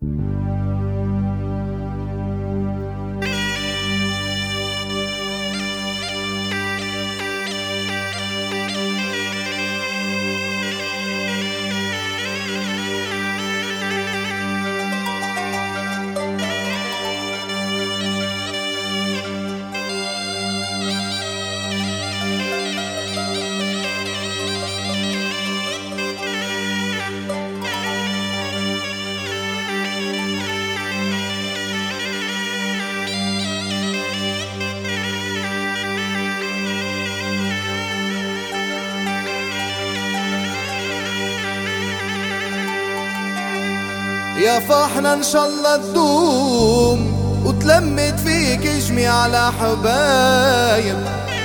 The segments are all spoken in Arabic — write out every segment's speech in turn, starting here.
يا فرحنا ان شاء الله تدوم وتلمت فيك جميع الاحبايب.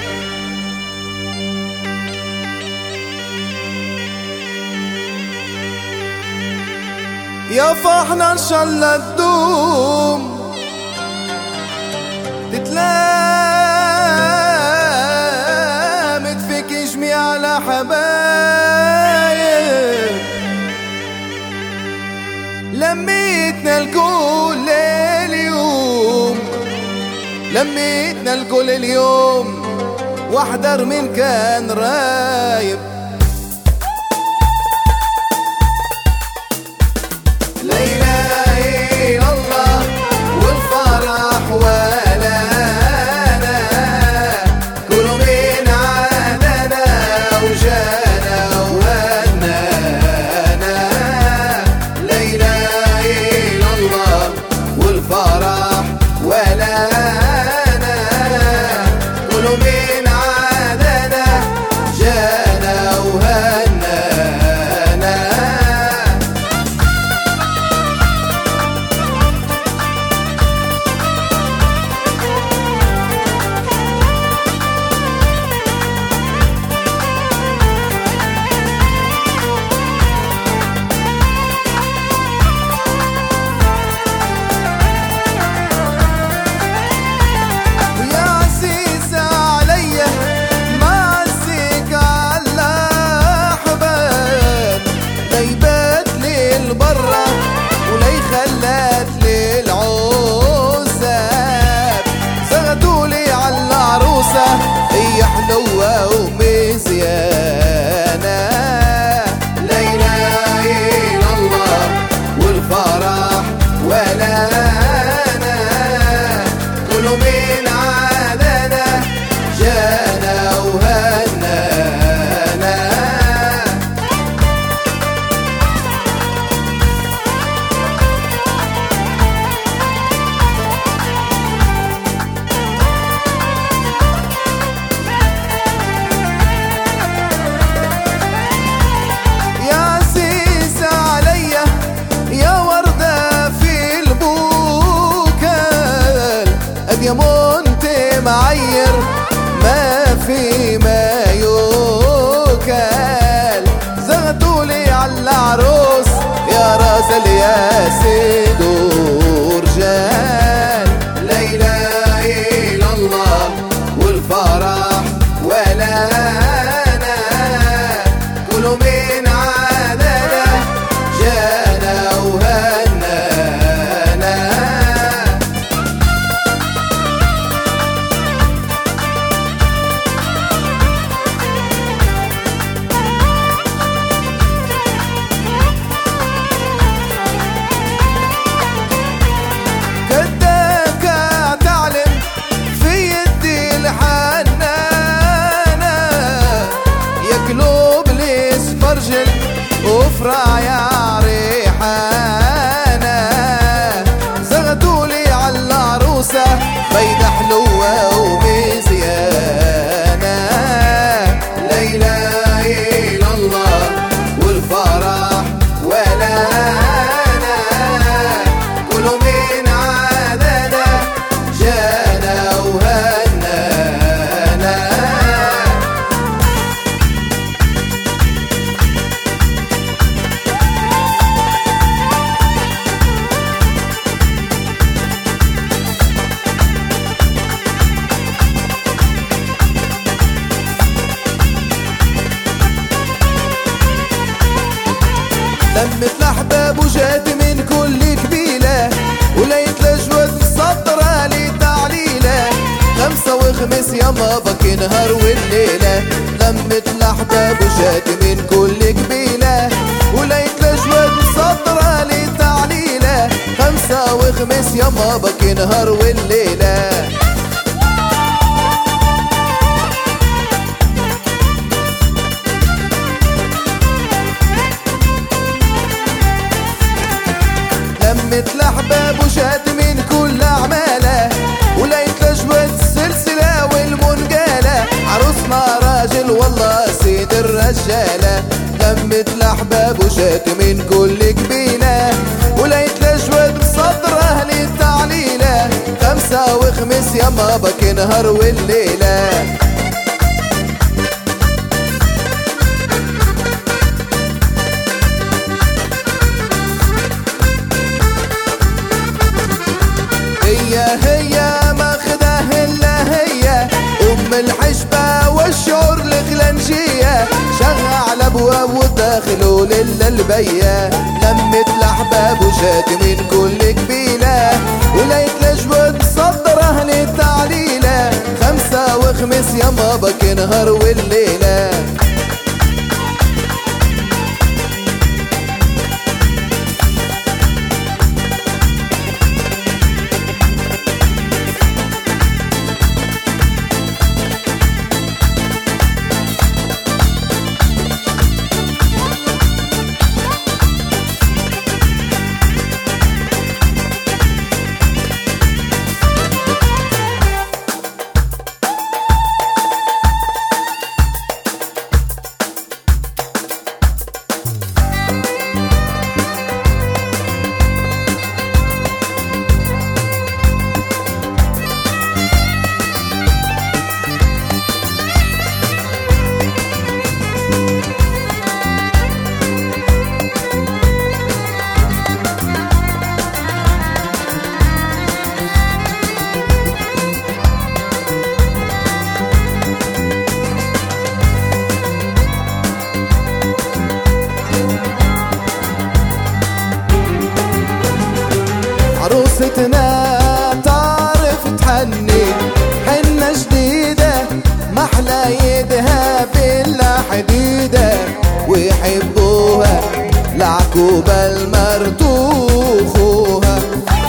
يا فرحنا ان شاء الله تدوم تتلامت فيك جميع الاحبايب. لميتنا الكل اليوم، لميتنا الكل اليوم، واحذر من كان رايب. لا إله إلا الله والفرح ولا أنا، كلوا من عادنا وجانا وهنانا. لا إله إلا الله والفرح ولا أنا، كلوا من عادنا جانا وهنانا. خلت للعوساب زغدولي عالعروسة هي حلوة ومزيانة. لا إله إلا الله والفرح ولا أنا، كلوا من عادنا جانا وهنانا. يا منت معير ما في ما يوكل، زغدولي عالعروس يا رازل يا سيد ورجال. لا إله إلا الله والفرح ولا أنا، كلوا من عادنا جانا وهنانا. نهار والليلة، لمة الأحباب وشات من كل قبيلة، وليت الأجواد مصدرة لتعليلة، خمسة وخميس يما بكي نهار والليلة. لمة الأحباب وشات من كل أعماله، وليت الأجواد السلسلة والمنقالة، عروسنا راجل والله سيد الرجالة. لمة الأحباب وشات من كل قبيلة، وليت الأجواد مصدرة للتعليلة، خمسة وخميس يما بكي نهار والليلة. هي ماخذه الا هي ام الحشبه والشعور الخلنجيه، شغع على ابواب وداخلوا للبيه. لمة الاحباب وشات من كل قبيله، وليت الاجواد مصدره للتعليله، خمسة وخميس يما بكي نهار والليله. عروستنا تعرف تحني حنة جديدة، محلى يدها بلا حديدة، ويحبوها العكوبة المرتوخوها.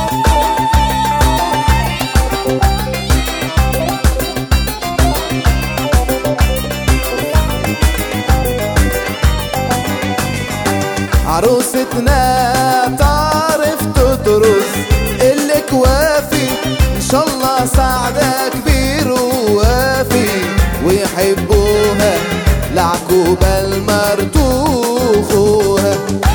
عروستنا تعرف تدرس الكوافي، ان شاء الله سعدها كبير ووافي، ويحبوها العكوبة المرتوخوها.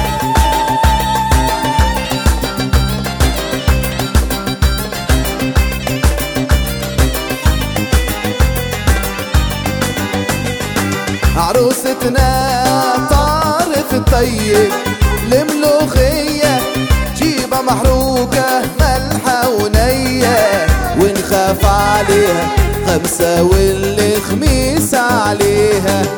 عروستنا تعرف الطيب الملوخية، جيبها محروقة ملحة ونية، ونخاف عليها خمسة والخميس عليها.